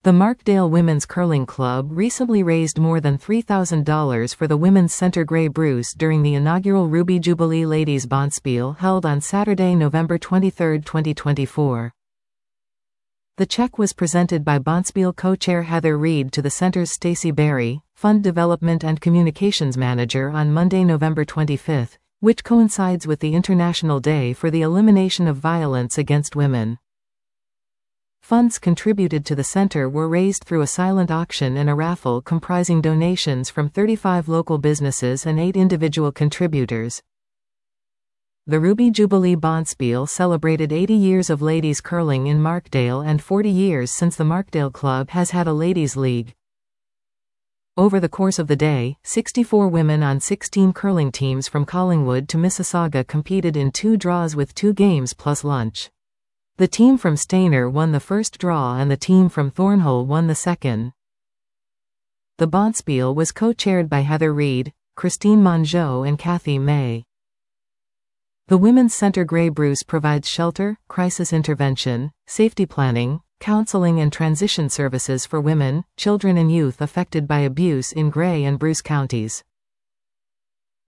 The Markdale Women's Curling Club recently raised more than $3,000 for the Women's Center Grey Bruce during the inaugural Ruby Jubilee Ladies Bonspiel held on Saturday, November 23, 2024. The check was presented by Bonspiel co-chair Heather Reed to the center's Stacey Berry, Fund Development and Communications Manager on Monday, November 25, which coincides with the International Day for the Elimination of Violence Against Women. Funds contributed to the center were raised through a silent auction and a raffle comprising donations from 35 local businesses and 8 individual contributors. The Ruby Jubilee Bonspiel celebrated 80 years of ladies curling in Markdale and 40 years since the Markdale Club has had a ladies' league. Over the course of the day, 64 women on 16 curling teams from Collingwood to Mississauga competed in 2 draws with 2 games plus lunch. The team from Stayner won the first draw and the team from Thornhill won the second. The Bonspiel was co-chaired by Heather Reed, Christine Mongeau and Kathy May. The Women's Center Grey Bruce provides shelter, crisis intervention, safety planning, counseling and transition services for women, children and youth affected by abuse in Grey and Bruce counties.